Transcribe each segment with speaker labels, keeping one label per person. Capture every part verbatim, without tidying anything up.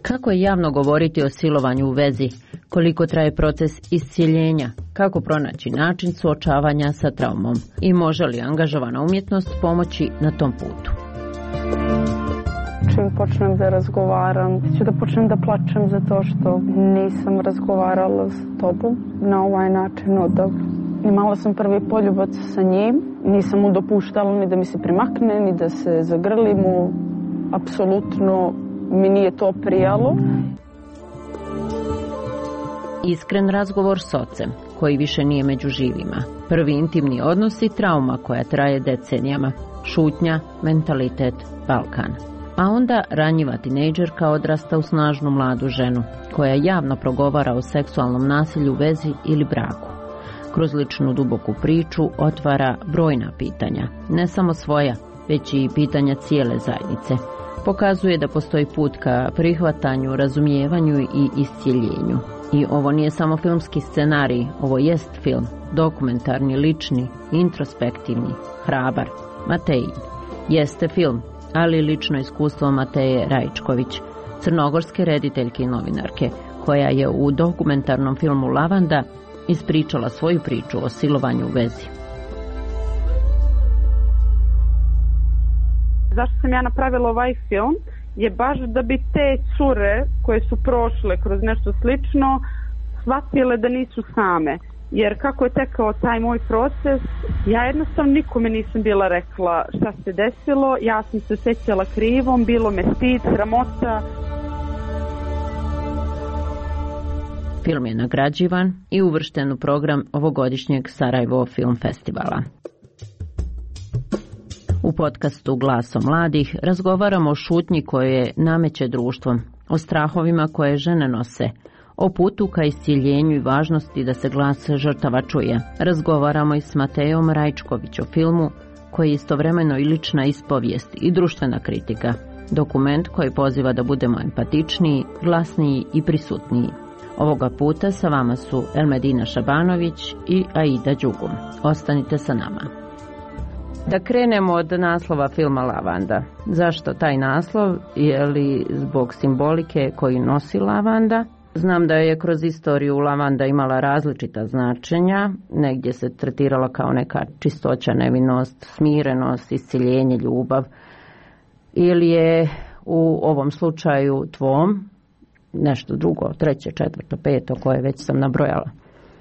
Speaker 1: Kako je javno govoriti o silovanju u vezi? Koliko traje proces iscjeljenja? Kako pronaći način suočavanja sa traumom? I može li angažovana umjetnost pomoći na tom putu?
Speaker 2: Čim počnem da razgovaram, ću da počnem da plačem zato što nisam razgovarala s tobom na ovaj način odav. Imala sam prvi poljubac sa njim, nisam mu dopuštala ni da mi se primakne, ni da se zagrli mu. Apsolutno mi nije to prijalo.
Speaker 1: Iskren razgovor s ocem, koji više nije među živima. Prvi intimni odnos i trauma koja traje decenijama. Šutnja, mentalitet, Balkan. A onda ranjiva tinejdžerka odrasta u snažnu mladu ženu, koja javno progovara o seksualnom nasilju, vezi ili braku. Kroz ličnu duboku priču otvara brojna pitanja, ne samo svoja, već i pitanja cijele zajednice. Pokazuje da postoji put ka prihvatanju, razumijevanju i iscjeljenju. I ovo nije samo filmski scenarij, ovo jest film, dokumentarni, lični, introspektivni, hrabar. Matejin jeste film, ali lično iskustvo Mateje Rajčković, crnogorske rediteljke i novinarke, koja je u dokumentarnom filmu Lavanda ispričala svoju priču o silovanju u vezi.
Speaker 2: Zašto sam ja napravila ovaj film je baš da bi te cure koje su prošle kroz nešto slično shvatile da nisu same. Jer kako je tekao taj moj proces, ja jednostavno nikome nisam bila rekla šta se desilo, ja sam se osjećala krivom, bilo me stid, sramota.
Speaker 1: Film je nagrađivan i uvršten u program ovogodišnjeg Sarajevo Film Festivala. U podcastu Glasom mladih razgovaramo o šutnji koje nameće društvom, o strahovima koje žene nose, o putu ka iscjeljenju i važnosti da se glas žrtava čuje. Razgovaramo i s Matejom Rajčković o filmu koji je istovremeno i lična ispovijest i društvena kritika. Dokument koji poziva da budemo empatičniji, glasniji i prisutniji. Ovoga puta sa vama su Elmedina Šabanović i Aida Đugum. Ostanite sa nama. Da krenemo od naslova filma Lavanda. Zašto taj naslov? Je li zbog simbolike koju nosi lavanda? Znam da je kroz istoriju lavanda imala različita značenja. Negdje se tretirala kao neka čistoća, nevinost, smirenost, iscjeljenje, ljubav. Ili je u ovom slučaju tvom nešto drugo, treće, četvrto, peto, koje već sam nabrojala?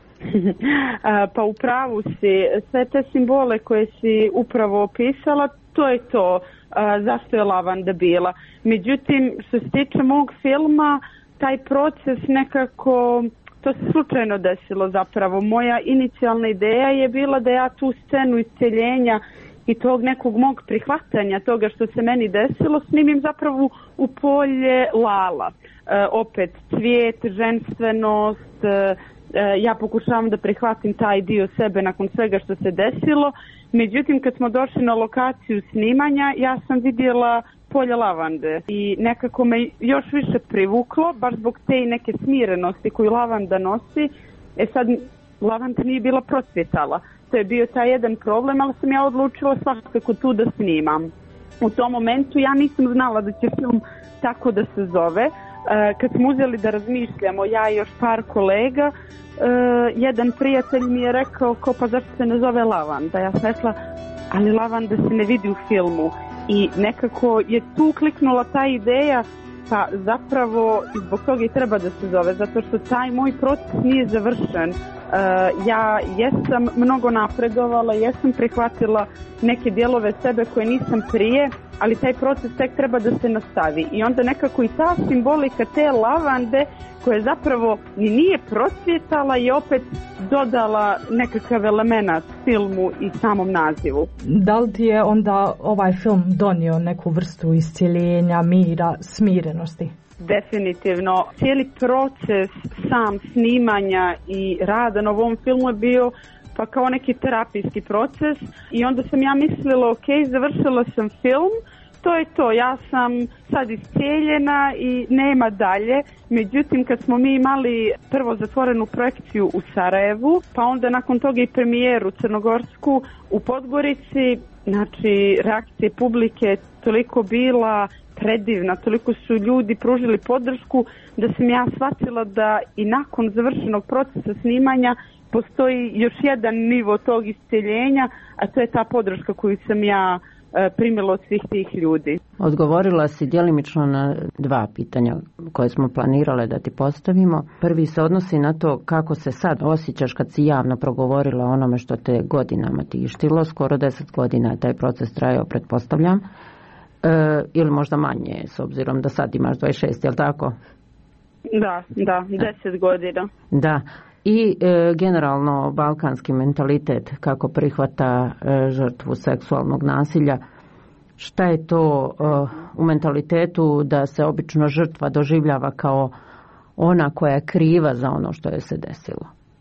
Speaker 2: Pa u pravu si, sve te simbole koje si upravo opisala, to je to a, zašto je lavanda bila. Međutim, što se tiče mog filma, taj proces nekako, to se slučajno desilo zapravo. Moja inicijalna ideja je bila da ja tu scenu iscjeljenja i tog nekog mog prihvatanja toga što se meni desilo snimim zapravo u polje Lala. E, opet cvijet, ženstvenost, e, ja pokušavam da prihvatim taj dio sebe nakon svega što se desilo. Međutim, kad smo došli na lokaciju snimanja, ja sam vidjela polje lavande i nekako me još više privuklo, baš zbog te neke smirenosti koju lavanda nosi. E sad, lavanda nije bila procvjetala. To je bio taj jedan problem, ali sam ja odlučila svakako tu da snimam. U tom momentu ja nisam znala da će film tako da se zove. Kad smo uzeli da razmišljamo, ja i još par kolega, jedan prijatelj mi je rekao ko pa zašto se ne zove Lavanda. Ja sam rekla, ali lavanda se ne vidi u filmu. I nekako je tu kliknula ta ideja, pa zapravo zbog toga i treba da se zove, zato što taj moj proces nije završen. Uh, ja jesam mnogo napredovala, jesam prihvatila neke dijelove sebe koje nisam prije, ali taj proces tek treba da se nastavi. I onda nekako i ta simbolika te lavande koja zapravo ni nije procvjetala je opet dodala nekakav element filmu i samom nazivu.
Speaker 3: Da li ti je onda ovaj film donio neku vrstu iscjeljenja, mira, smirenosti?
Speaker 2: Definitivno. Cijeli proces sam snimanja i rada na ovom filmu je bio pa kao neki terapijski proces i onda sam ja mislila ok, završila sam film, to je to, ja sam sad iscijeljena i nema dalje. Međutim, kad smo mi imali prvo zatvorenu projekciju u Sarajevu, pa onda nakon toga i premijeru crnogorsku u Podgorici, znači reakcije publike toliko bila predivna, toliko su ljudi pružili podršku da sam ja shvatila da i nakon završenog procesa snimanja postoji još jedan nivo tog isceljenja, a to je ta podrška koju sam ja primila od svih tih ljudi.
Speaker 1: Odgovorila si djelimično na dva pitanja koje smo planirale da ti postavimo. Prvi se odnosi na to kako se sad osjećaš kad si javno progovorila o onome što te godinama tištilo. Skoro deset godina je taj proces trajao, pretpostavljam. E, ili možda manje, s obzirom da sad imaš dvadeset šest, je li tako?
Speaker 2: Da, da, deset godina.
Speaker 1: Da. I e, generalno balkanski mentalitet kako prihvata e, žrtvu seksualnog nasilja. Šta je to e, u mentalitetu da se obično žrtva doživljava kao ona koja je kriva za ono što je se desilo?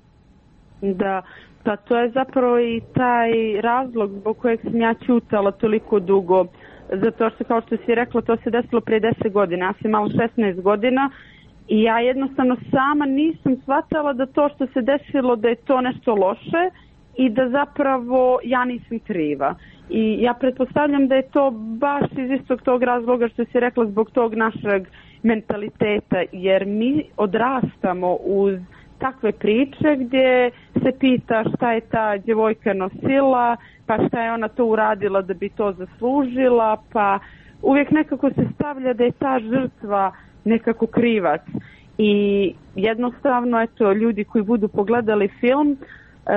Speaker 2: Da, pa to je zapravo i taj razlog zbog kojeg sam ja ćutala toliko dugo. Zato što, kao što si rekla, to se desilo prije deset godina. Ja sam imala šesnaest godina. I ja jednostavno sama nisam shvatala da to što se desilo da je to nešto loše i da zapravo ja nisam kriva. I ja pretpostavljam da je to baš iz istog tog razloga što si rekla zbog tog našeg mentaliteta, jer mi odrastamo uz takve priče gdje se pita šta je ta djevojka nosila, pa šta je ona to uradila da bi to zaslužila, pa uvijek nekako se stavlja da je ta žrtva nekako krivac. I jednostavno, eto, ljudi koji budu pogledali film, uh,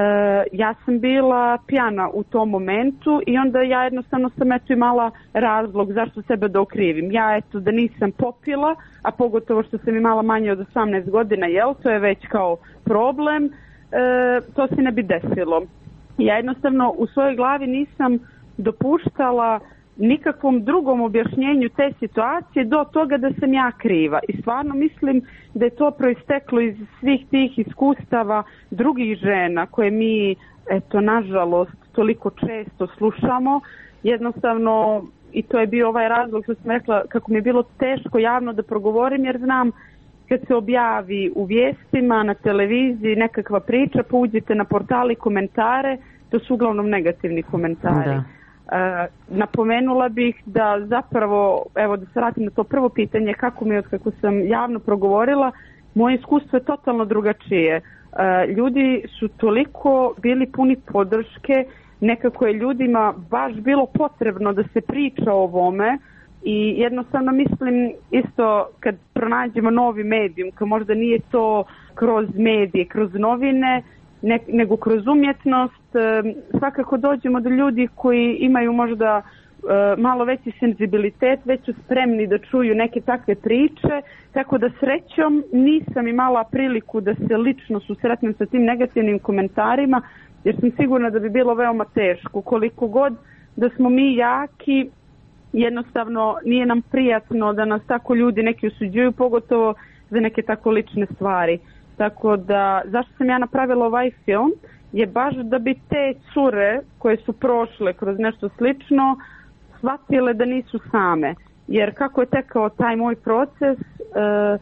Speaker 2: ja sam bila pjana u tom momentu i onda ja jednostavno sam eto imala razlog zašto sebe da okrivim. Ja eto da nisam popila, a pogotovo što sam imala manje od osamnaest godina, jel, to je već kao problem, uh, to se ne bi desilo. Ja jednostavno u svojoj glavi nisam dopuštala nikakvom drugom objašnjenju te situacije do toga da sam ja kriva. I stvarno mislim da je to proisteklo iz svih tih iskustava drugih žena koje mi, eto, nažalost, toliko često slušamo. Jednostavno, i to je bio ovaj razlog što sam rekla kako mi je bilo teško javno da progovorim, jer znam kad se objavi u vijestima, na televiziji nekakva priča, pa uđete na portali komentare, to su uglavnom negativni komentari. Da. Uh, napomenula bih da zapravo, evo da se vratim na to prvo pitanje, kako mi je od kako sam javno progovorila, moje iskustvo je totalno drugačije. Uh, ljudi su toliko bili puni podrške, nekako je ljudima baš bilo potrebno da se priča o ovome i jednostavno mislim isto kad pronađemo novi medijum, kad možda nije to kroz medije, kroz novine, Ne, nego kroz umjetnost, e, svakako dođemo do ljudi koji imaju možda e, malo veći senzibilitet, već su spremni da čuju neke takve priče, tako da srećom nisam imala priliku da se lično susretnem sa tim negativnim komentarima, jer sam sigurna da bi bilo veoma teško. Koliko god da smo mi jaki, jednostavno nije nam prijatno da nas tako ljudi neki osuđuju, pogotovo za neke tako lične stvari. Tako da, zašto sam ja napravila ovaj film, je baš da bi te cure koje su prošle kroz nešto slično shvatile da nisu same. Jer kako je tekao taj moj proces, uh,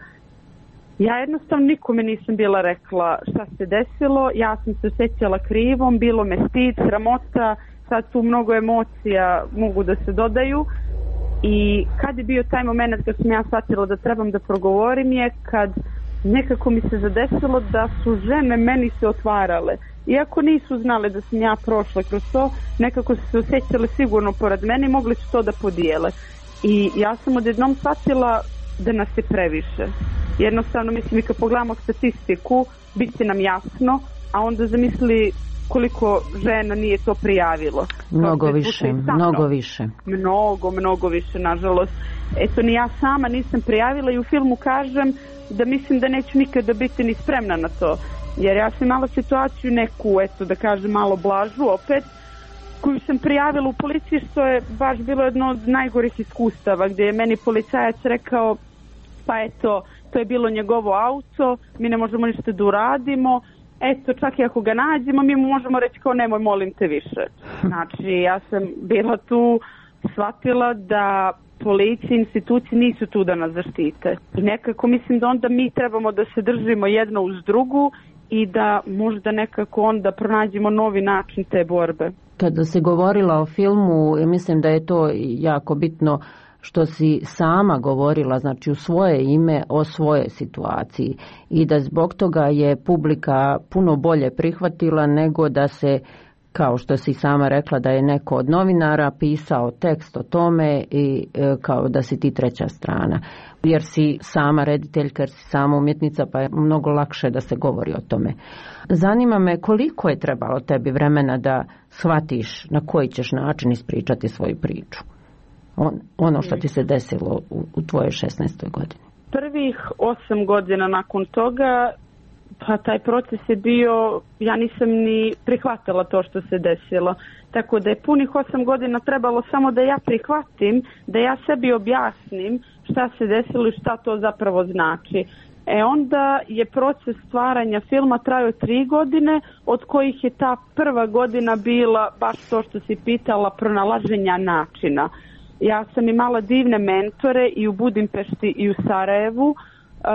Speaker 2: ja jednostavno nikome nisam bila rekla šta se desilo, ja sam se osjećala krivom, bilo me stid, sramota, sad tu mnogo emocija mogu da se dodaju. I kad je bio taj moment kad sam ja shvatila da trebam da progovorim je kad nekako mi se zadesilo da su žene meni se otvarale. Iako nisu znale da sam ja prošla kroz to, nekako su se osjećale sigurno pored mene i mogli su to da podijele. I ja sam odjednom shvatila da nas je previše. Jednostavno, mislim, i kad pogledamo statistiku, bit će nam jasno, a onda zamisli koliko žena nije to prijavilo.
Speaker 1: Mnogo više, mnogo više.
Speaker 2: Mnogo, mnogo više, nažalost. Eto, ni ja sama nisam prijavila i u filmu kažem da mislim da neću nikada biti ni spremna na to. Jer ja sam imala situaciju neku, eto da kažem malo blažu opet, koju sam prijavila u policiji, što je baš bilo jedno od najgorih iskustava, gdje je meni policajac rekao, pa eto, to je bilo njegovo auto, mi ne možemo ništa da uradimo, eto, čak i ako ga nađemo, mi mu možemo reći kao nemoj, molim te više. Znači, ja sam bila tu, shvatila da policija, institucije nisu tu da nas zaštite. I nekako mislim da onda mi trebamo da se držimo jedno uz drugu i da možda nekako onda pronađemo novi način te borbe.
Speaker 1: Kada se govorila o filmu, mislim da je to jako bitno što si sama govorila, znači u svoje ime o svojoj situaciji i da zbog toga je publika puno bolje prihvatila nego da se, kao što si sama rekla, da je neko od novinara pisao tekst o tome i e, kao da si ti treća strana. Jer si sama rediteljka, jer si sama umjetnica, pa je mnogo lakše da se govori o tome. Zanima me koliko je trebalo tebi vremena da shvatiš na koji ćeš način ispričati svoju priču. On, ono što ti se desilo u, u tvojoj šesnaestoj godini.
Speaker 2: Prvih osam godina nakon toga, pa taj proces je bio, ja nisam ni prihvatila to što se desilo. Tako da je punih osam godina trebalo samo da ja prihvatim, da ja sebi objasnim šta se desilo i šta to zapravo znači. E onda je proces stvaranja filma trajao tri godine, od kojih je ta prva godina bila baš to što si pitala, pronalaženja načina. Ja sam imala divne mentore i u Budimpešti i u Sarajevu, uh,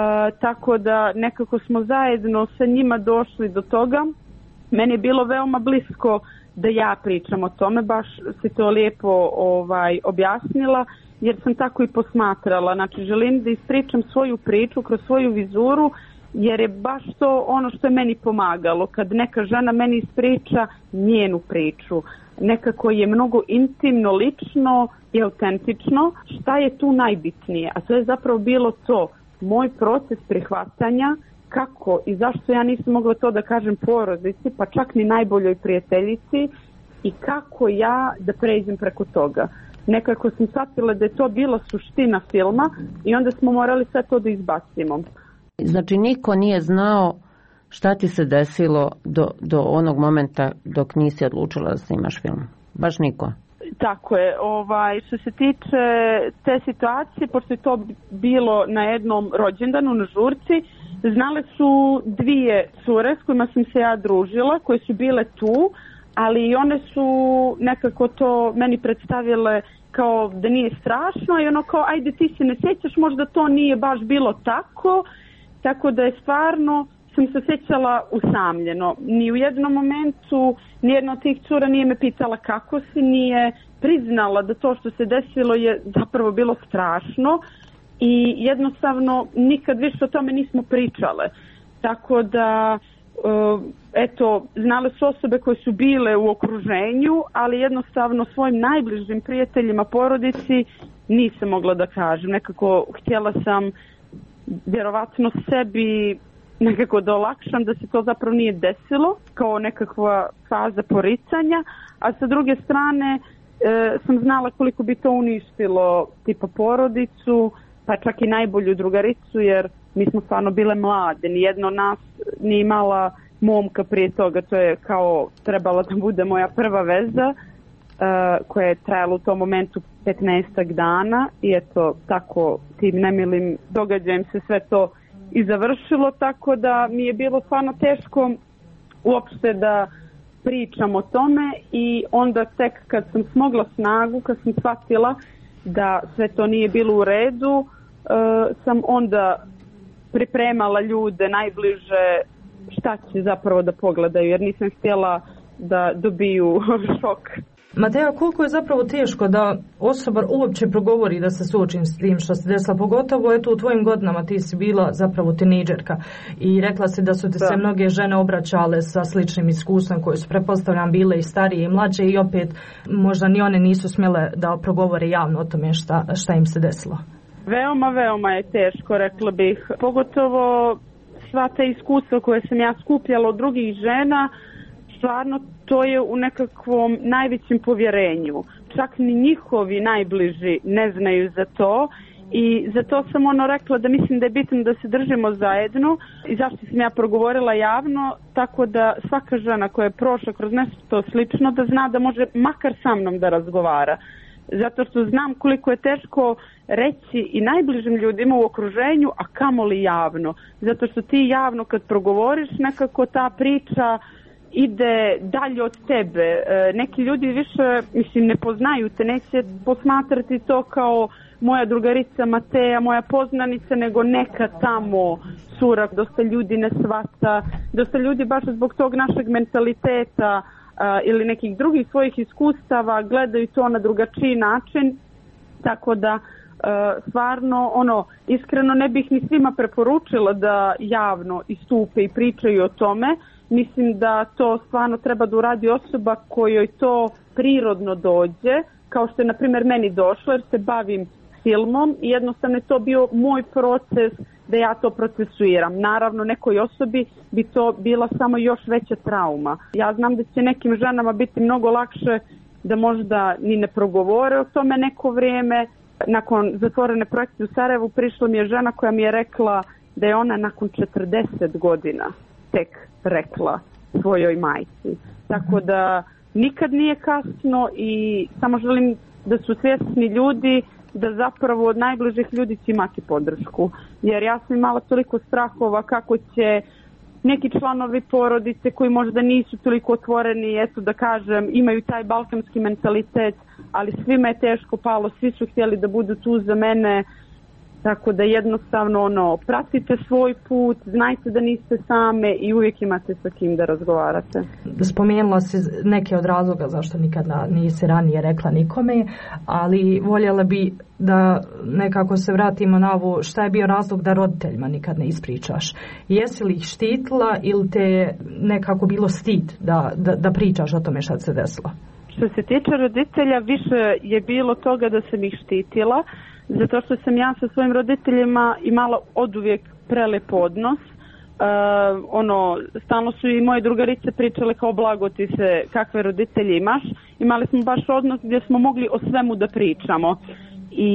Speaker 2: tako da nekako smo zajedno sa njima došli do toga. Meni je bilo veoma blisko da ja pričam o tome, baš si to lijepo ovaj, objasnila, jer sam tako i posmatrala. Znači, želim da ispričam svoju priču kroz svoju vizuru, jer je baš to ono što je meni pomagalo. Kad neka žena meni ispriča njenu priču, nekako je mnogo intimno, lično i autentično. Šta je tu najbitnije? A to je zapravo bilo to, moj proces prihvatanja, kako i zašto ja nisam mogla to da kažem porodici, pa čak ni najboljoj prijateljici, i kako ja da pređem preko toga. Nekako sam shvatila da je to bila suština filma i onda smo morali sve to da izbacimo.
Speaker 1: Znači niko nije znao šta ti se desilo do, do onog momenta dok nisi odlučila da snimaš film? Baš niko?
Speaker 2: Tako je. Ovaj, što se tiče te situacije, pošto je to bilo na jednom rođendanu na žurci, znale su dvije cure s kojima sam se ja družila, koje su bile tu, ali i one su nekako to meni predstavile kao da nije strašno i ono kao ajde ti se ne sjećaš, možda to nije baš bilo tako, tako da je stvarno sam se sjećala usamljeno. Ni u jednom momentu nijedna od tih cura nije me pitala kako si, nije priznala da to što se desilo je zapravo bilo strašno i jednostavno nikad više o tome nismo pričale. Tako da eto, znale su osobe koje su bile u okruženju, ali jednostavno svojim najbližim prijateljima, porodici nisam mogla da kažem. Nekako htjela sam vjerovatno sebi nekako da olakšam da se to zapravo nije desilo kao nekakva faza poricanja, a sa druge strane e, sam znala koliko bi to uništilo tipa porodicu, pa čak i najbolju drugaricu, jer mi smo stvarno bile mlade, nijedno od nas nije imala momka prije toga, to je kao trebala da bude moja prva veza uh, koja je trajala u tom momentu petnaestak dana i eto tako tim nemilim događajem se sve to i završilo, tako da mi je bilo stvarno teško uopšte da pričam o tome i onda tek kad sam smogla snagu, kad sam shvatila da sve to nije bilo u redu, uh, sam onda pripremala ljude najbliže šta će zapravo da pogledaju, jer nisam htjela da dobiju šok.
Speaker 3: Mateja, koliko je zapravo teško da osoba uopće progovori da se suoči s tim što se desilo, pogotovo eto u tvojim godinama ti si bila zapravo tinejdžerka i rekla si da su ti se mnoge žene obraćale sa sličnim iskustvom koje su pretpostavljam bile i starije i mlađe i opet možda ni one nisu smjele da progovore javno o tome šta, šta im se desilo.
Speaker 2: Veoma, veoma je teško, rekla bih. Pogotovo sva ta iskustva koje sam ja skupljala od drugih žena, stvarno to je u nekakvom najvećem povjerenju. Čak ni njihovi najbliži ne znaju za to i zato sam ono rekla da mislim da je bitno da se držimo zajedno i zašto sam ja progovorila javno, tako da svaka žena koja je prošla kroz nešto slično da zna da može makar sa mnom da razgovara. Zato što znam koliko je teško reći i najbližim ljudima u okruženju, a kamoli javno. Zato što ti javno kad progovoriš nekako ta priča ide dalje od tebe. E, neki ljudi više, mislim, ne poznaju te, neće posmatrati to kao moja drugarica Mateja, moja poznanica, nego neka tamo cura. Dosta ljudi ne shvata, dosta ljudi baš zbog tog našeg mentaliteta ili nekih drugih svojih iskustava gledaju to na drugačiji način, tako da stvarno ono iskreno ne bih ni svima preporučila da javno istupe i pričaju o tome. Mislim da to stvarno treba da uradi osoba kojoj to prirodno dođe, kao što je na primjer meni došlo jer se bavim filmom i jednostavno je to bio moj proces da ja to procesuiram. Naravno nekoj osobi bi to bila samo još veća trauma. Ja znam da će nekim ženama biti mnogo lakše da možda ni ne progovore o tome neko vrijeme. Nakon zatvorene projekcije u Sarajevu prišla mi je žena koja mi je rekla da je ona nakon četrdeset godina tek rekla svojoj majci. Tako da nikad nije kasno i samo želim da su svjesni ljudi da zapravo od najbližih ljudi će imati podršku. Jer ja sam imala toliko strahova kako će neki članovi porodice koji možda nisu toliko otvoreni, eto da kažem, imaju taj balkanski mentalitet, ali svima je teško palo, svi su htjeli da budu tu za mene, tako da jednostavno ono, pratite svoj put, znajte da niste same i uvijek imate sa kim da razgovarate.
Speaker 3: Spomenula si neke od razloga zašto nikad nisi ranije rekla nikome, ali voljela bi da nekako se vratimo na ovo šta je bio razlog da roditeljima nikad ne ispričaš. Jesi li ih štitila ili te nekako bilo stid da, da, da pričaš o tome šta se desilo?
Speaker 2: Što se tiče roditelja, više je bilo toga da sam ih štitila, zato što sam ja sa svojim roditeljima imala oduvijek prelep odnos. Uh, ono, stalno su i moje drugarice pričale kao blago ti se kakve roditelje imaš. Imali smo baš odnos gdje smo mogli o svemu da pričamo. I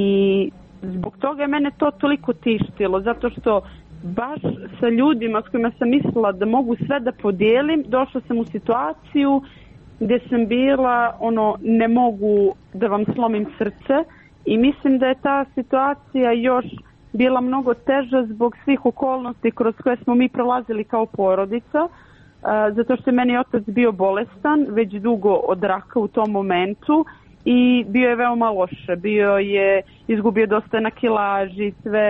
Speaker 2: zbog toga je mene to toliko tištilo, zato što baš sa ljudima s kojima sam mislila da mogu sve da podijelim, došla sam u situaciju gdje sam bila, ono, ne mogu da vam slomim srce i mislim da je ta situacija još bila mnogo teža zbog svih okolnosti kroz koje smo mi prolazili kao porodica, uh, zato što je meni otac bio bolestan već dugo od raka u tom momentu i bio je veoma loše, bio je izgubio dosta na kilaži, sve.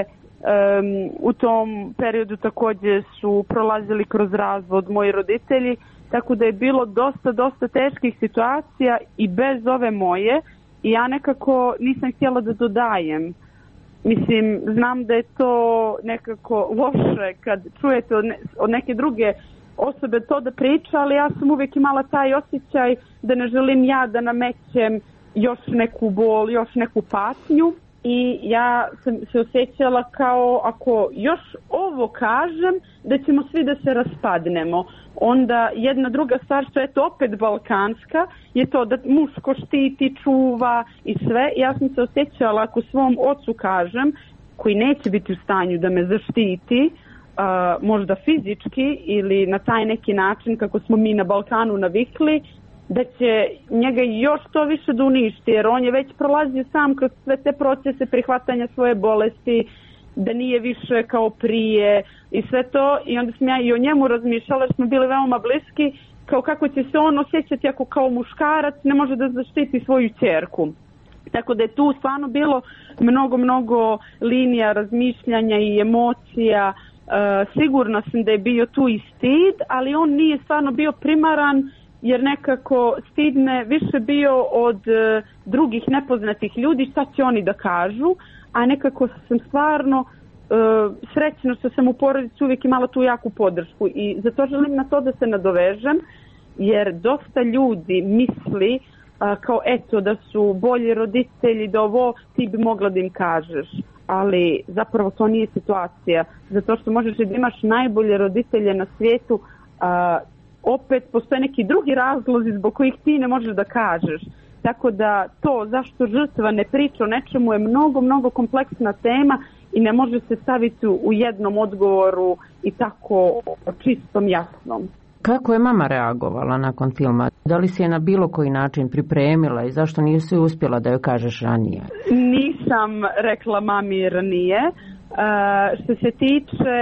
Speaker 2: Um, u tom periodu također su prolazili kroz razvod moji roditelji, tako da je bilo dosta, dosta teških situacija i bez ove moje i ja nekako nisam htjela da dodajem. Mislim, znam da je to nekako loše kad čujete od, ne, od neke druge osobe to da priča, ali ja sam uvijek imala taj osjećaj da ne želim ja da namećem još neku bol, još neku patnju. I ja sam se osjećala kao ako još ovo kažem da ćemo svi da se raspadnemo. Onda jedna druga stvar što je to opet balkanska je to da muško štiti, čuva i sve. Ja sam se osjećala ako svom ocu kažem koji neće biti u stanju da me zaštiti, uh, možda fizički ili na taj neki način kako smo mi na Balkanu navikli, da će njega još to više da uništi, jer on je već prolazio sam kroz sve te procese prihvatanja svoje bolesti, da nije više kao prije i sve to. I onda sam ja i o njemu razmišljala, jer smo bili veoma bliski, kao kako će se on osjećati ako kao muškarac ne može da zaštiti svoju ćerku. Tako da je tu stvarno bilo mnogo, mnogo linija razmišljanja i emocija. Uh, sigurna sam da je bio tu i stid, ali on nije stvarno bio primaran, jer nekako stid me više bio od uh, drugih nepoznatih ljudi, šta će oni da kažu, a nekako sam stvarno uh, srećna što sam u porodici uvijek imala tu jaku podršku i zato želim na to da se nadovežem, jer dosta ljudi misli uh, kao eto da su bolji roditelji, da ovo ti bi mogla da im kažeš, ali zapravo to nije situacija, zato što možeš da imaš najbolje roditelje na svijetu, uh, opet postoje neki drugi razlozi zbog kojih ti ne možeš da kažeš. Tako da to zašto žrtva ne priča o nečemu je mnogo, mnogo kompleksna tema i ne može se staviti u jednom odgovoru i tako čistom jasnom.
Speaker 1: Kako je mama reagovala nakon filma? Da li si je na bilo koji način pripremila i zašto nisi uspjela da joj kažeš ranije?
Speaker 2: Nisam rekla mami ranije. Uh, što se tiče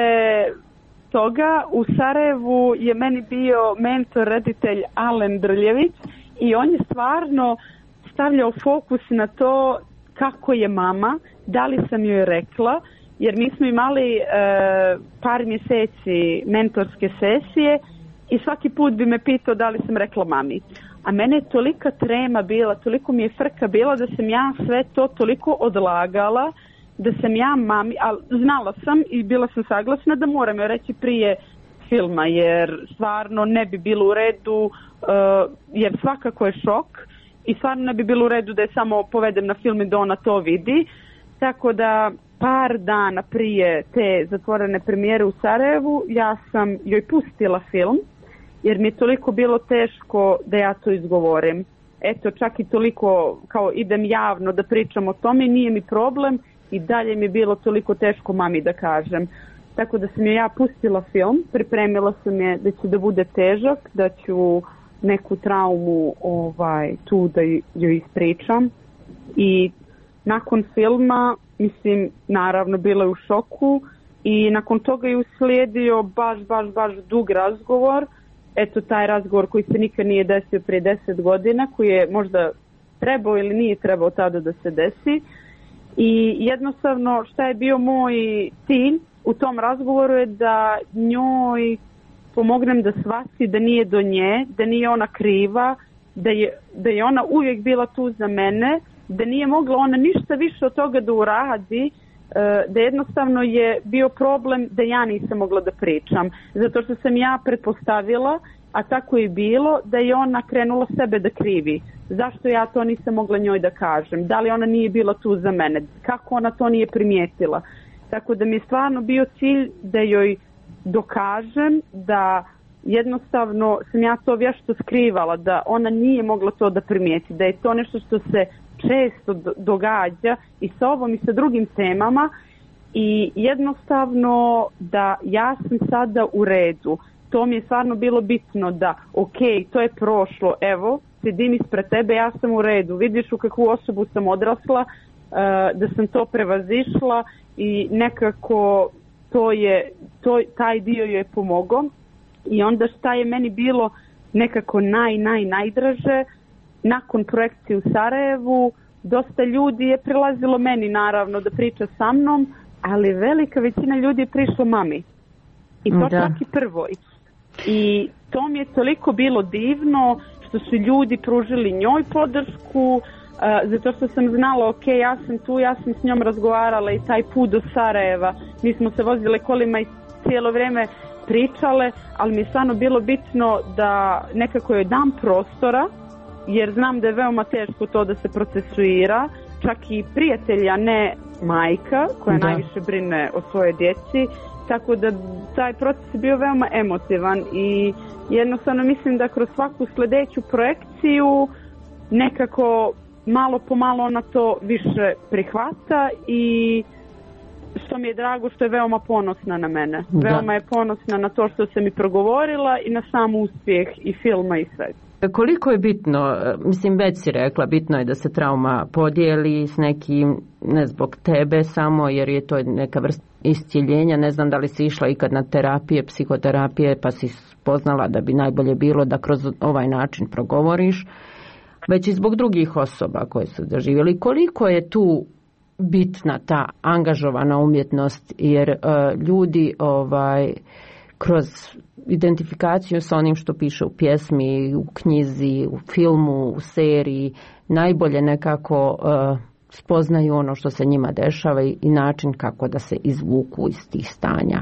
Speaker 2: toga, u Sarajevu je meni bio mentor, reditelj Alen Drljević i on je stvarno stavljao fokus na to kako je mama, da li sam joj rekla, jer mi smo imali e, par mjeseci mentorske sesije i svaki put bi me pitao da li sam rekla mami. A mene je tolika trema bila, toliko mi je frka bila da sam ja sve to toliko odlagala, da sam ja mami, ali znala sam i bila sam saglasna da moram joj reći prije filma, jer stvarno ne bi bilo u redu, uh, jer svakako je šok i stvarno ne bi bilo u redu da je samo povedem na film i da ona to vidi. Tako da par dana prije te zatvorene premijere u Sarajevu ja sam joj pustila film, jer mi je toliko bilo teško da ja to izgovorim. Eto, čak i toliko kao idem javno da pričam o tome, nije mi problem i dalje mi je bilo toliko teško mami da kažem. Tako da sam joj ja pustila film, pripremila sam je da će da bude težak, da ću neku traumu ovaj, tu da joj ispričam. I nakon filma, mislim, naravno bila je u šoku i nakon toga je uslijedio baš, baš, baš dug razgovor. Eto, taj razgovor koji se nikad nije desio prije deset godina, koji je možda trebao ili nije trebao tada da se desi. I jednostavno šta je bio moj cilj u tom razgovoru je da njoj pomognem da shvati da nije do nje, da nije ona kriva, da je, da je ona uvijek bila tu za mene, da nije mogla ona ništa više od toga da uradi, da jednostavno je bio problem da ja nisam mogla da pričam. Zato što sam ja pretpostavila, a tako je bilo, da je ona krenula sebe da krivi. Zašto ja to nisam mogla njoj da kažem? Da li ona nije bila tu za mene? Kako ona to nije primijetila? Tako da mi je stvarno bio cilj da joj dokažem da jednostavno sam ja to vješto skrivala, da ona nije mogla to da primijeti, da je to nešto što se često događa i sa ovom i sa drugim temama i jednostavno da ja sam sada u redu. To mi je stvarno bilo bitno da ok, to je prošlo, evo, sedim ispred tebe, ja sam u redu, vidiš u kakvu osobu sam odrasla, da sam to prevazišla i nekako to je, to, taj dio joj je pomogao. I onda šta je meni bilo nekako naj, naj, najdraže, nakon projekcije u Sarajevu, dosta ljudi je prilazilo meni naravno da priča sa mnom, ali velika većina ljudi je prišla mami. I to da. Čak i prvoj. I to mi je toliko bilo divno što su ljudi pružili njoj podršku, Uh, zato što sam znala, ok, ja sam tu, ja sam s njom razgovarala i taj put do Sarajeva, mi smo se vozile kolima i cijelo vrijeme pričale, ali mi je stvarno bilo bitno da nekako joj dam prostora, jer znam da je veoma teško to da se procesuira, čak i prijatelja, ne majka, koja da. Najviše brine o svojoj djeci, tako da taj proces je bio veoma emotivan i jednostavno mislim da kroz svaku sljedeću projekciju nekako malo po malo ona to više prihvata i što mi je drago što je veoma ponosna na mene. Da. Veoma je ponosna na to što sam i progovorila i na sam uspjeh i filma i sve.
Speaker 1: Koliko je bitno, mislim već si rekla, bitno je da se trauma podijeli s nekim, ne zbog tebe samo jer je to neka vrsta iscjeljenja, ne znam da li si išla ikad na terapije, psihoterapije pa si spoznala da bi najbolje bilo da kroz ovaj način progovoriš, već i zbog drugih osoba koje su doživjeli. Koliko je tu bitna ta angažovana umjetnost, jer uh, ljudi ovaj, kroz identifikaciju sa onim što piše u pjesmi, u knjizi, u filmu, u seriji, najbolje nekako uh, spoznaju ono što se njima dešava i, i način kako da se izvuku iz tih stanja.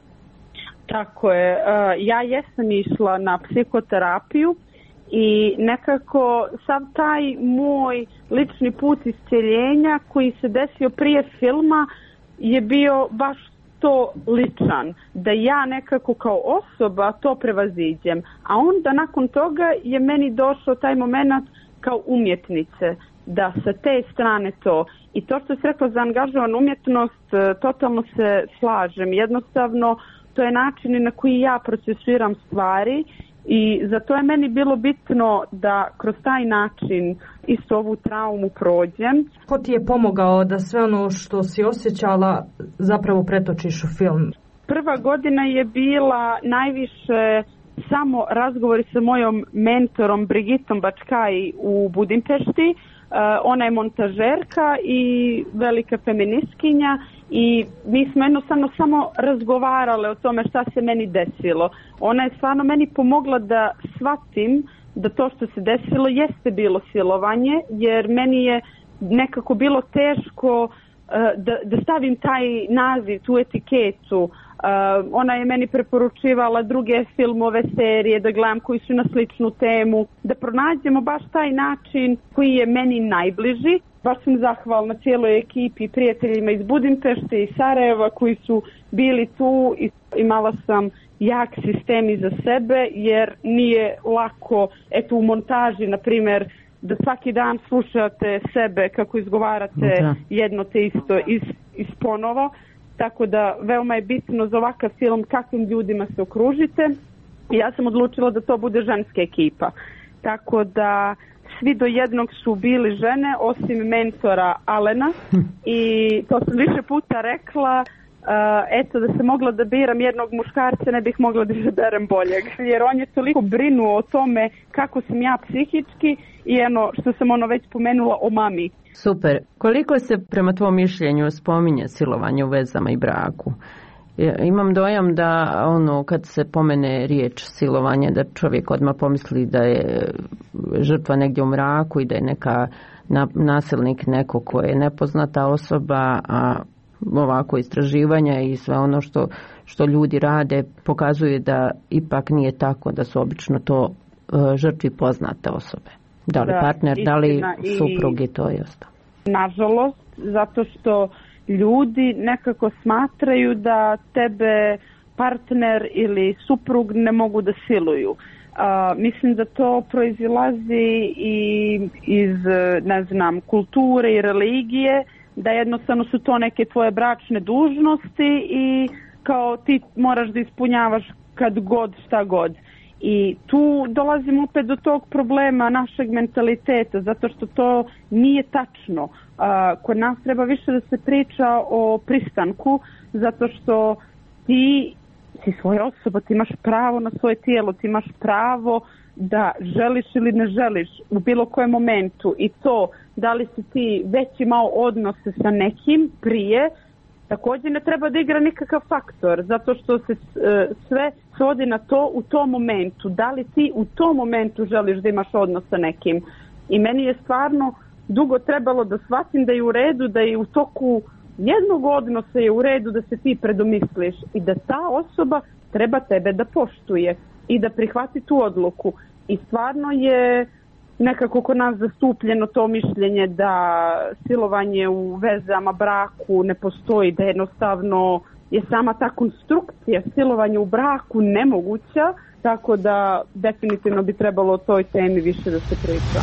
Speaker 2: Tako je. Uh, ja jesam išla na psihoterapiju i nekako sav taj moj lični put iscjeljenja koji se desio prije filma je bio baš to ličan, da ja nekako kao osoba to prevaziđem, a onda nakon toga je meni došao taj moment kao umjetnice, da sa te strane to. I to što se rekla za angažovanu umjetnost, totalno se slažem. Jednostavno, to je način na koji ja procesuiram stvari i zato je meni bilo bitno da kroz taj način isto ovu traumu prođem.
Speaker 3: Ko ti je pomogao da sve ono što si osjećala zapravo pretočiš u film?
Speaker 2: Prva godina je bila najviše samo razgovori sa mojom mentorom Brigitom Bačkaj u Budimpešti. ona je montažerka i velika feministkinja i mi smo jednostavno samo razgovarale o tome šta se meni desilo. Ona je stvarno meni pomogla da shvatim da to što se desilo jeste bilo silovanje, jer meni je nekako bilo teško uh, da, da stavim taj naziv, tu etiketu. Uh, ona je meni preporučivala druge filmove, serije, da gledam koji su na sličnu temu, da pronađemo baš taj način koji je meni najbliži. Baš sam zahvalna cijeloj ekipi i prijateljima iz Budimpešte i Sarajeva koji su bili tu i imala sam jak sistem iza sebe, jer nije lako, eto u montaži, na primjer, da svaki dan slušate sebe kako izgovarate da. jedno te isto iz, iz ponovo. Tako da veoma je bitno za ovakav film kakvim ljudima se okružite. I ja sam odlučila da to bude ženska ekipa. Tako da svi do jednog su bili žene, osim mentora Alena. I to sam više puta rekla, uh, eto da se mogla da biram jednog muškarca, ne bih mogla da izaberem boljeg. Jer on je toliko brinuo o tome kako sam ja psihički i eno što sam ono već pomenula o mami.
Speaker 1: Super. Koliko se prema tvom mišljenju spominje silovanje u vezama i braku? Imam dojam da ono kad se pomene riječ silovanje da čovjek odmah pomisli da je žrtva negdje u mraku i da je neka nasilnik neko ko je nepoznata osoba, a ovako istraživanja i sve ono što, što ljudi rade pokazuje da ipak nije tako, da su obično to žrtvi poznate osobe. Da li da, partner, istina, da li suprug i to i ostalo.
Speaker 2: Nažalost, zato što ljudi nekako smatraju da tebe partner ili suprug ne mogu da siluju. Uh, mislim da to proizilazi i iz, ne znam, kulture i religije, da jednostavno su to neke tvoje bračne dužnosti i kao ti moraš da ispunjavaš kad god, šta god. I tu dolazimo opet do tog problema našeg mentaliteta, zato što to nije tačno. Uh, kod nas treba više da se priča o pristanku, zato što ti si svoja osoba, ti imaš pravo na svoje tijelo, ti imaš pravo da želiš ili ne želiš u bilo kojem momentu. I to da li si ti već imao odnose sa nekim prije, također ne treba da igra nikakav faktor, zato što se sve svodi na to u tom momentu. Da li ti u tom momentu želiš da imaš odnos sa nekim? I meni je stvarno dugo trebalo da shvatim da je u redu, da je u toku jednog odnosa je u redu da se ti predomisliš i da ta osoba treba tebe da poštuje i da prihvati tu odluku. I stvarno je nekako kod nas zastupljeno to mišljenje da silovanje u vezama, braku ne postoji, da jednostavno je sama ta konstrukcija silovanja u braku nemoguća, tako da definitivno bi trebalo o toj temi više da se priča.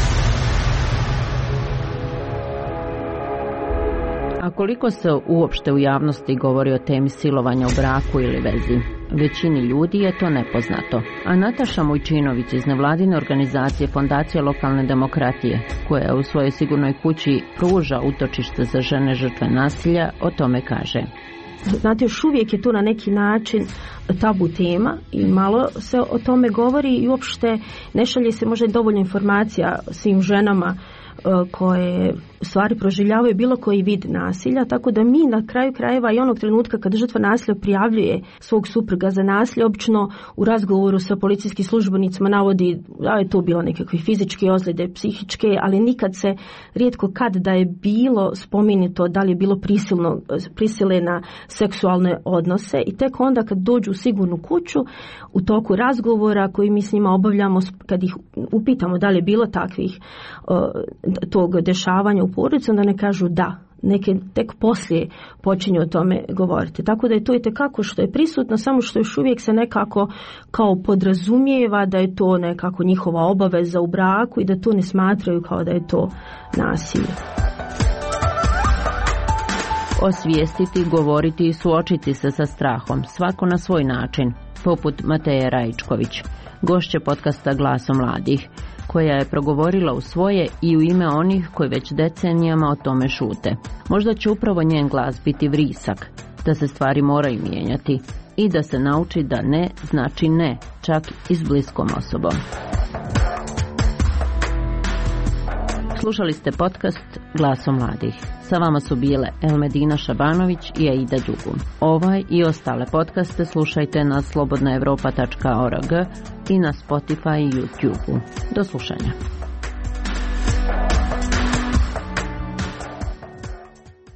Speaker 1: A koliko se uopšte u javnosti govori o temi silovanja u braku ili vezi? Većini ljudi je to nepoznato. A Nataša Mujčinović iz nevladine organizacije Fondacije lokalne demokratije, koja u svojoj sigurnoj kući pruža utočište za žene žrtve nasilja, o tome kaže.
Speaker 4: Znate, još uvijek je to na neki način tabu tema i malo se o tome govori i uopšte ne šalje se možda dovoljno informacija svim ženama koje u stvari proživljavaju bilo koji vid nasilja, tako da mi na kraju krajeva i onog trenutka kad žrtva nasilja prijavljuje svog supruga za nasilje, obično u razgovoru sa policijskim službenicima navodi da je to bilo nekakve fizičke ozljede, psihičke, ali nikad se rijetko kad da je bilo spomenuto da li je bilo prisilno, prisile na seksualne odnose i tek onda kad dođu u sigurnu kuću u toku razgovora koji mi s njima obavljamo, kad ih upitamo da li je bilo takvih tog dešavanja u porodici, onda ne kažu da. Neke tek poslije počinju o tome govoriti. Tako da je to itekako što je prisutno, samo što još uvijek se nekako kao podrazumijeva da je to nekako njihova obaveza u braku i da to ne smatraju kao da je to nasilje.
Speaker 1: Osvijestiti, govoriti i suočiti se sa strahom, svako na svoj način, poput Mateje Rajičković, gošće podcasta Glaso mladih, koja je progovorila u svoje i u ime onih koji već decenijama o tome šute. Možda će upravo njen glas biti vrisak, da se stvari moraju mijenjati i da se nauči da ne znači ne, čak i s bliskom osobom. Slušali ste podcast Glasom mladih. Sa vama su bile Elmedina Šabanović i Aida Đugum. Ovaj i ostale podcaste slušajte na slobodna evropa tačka org i na Spotify i YouTube. Do slušanja.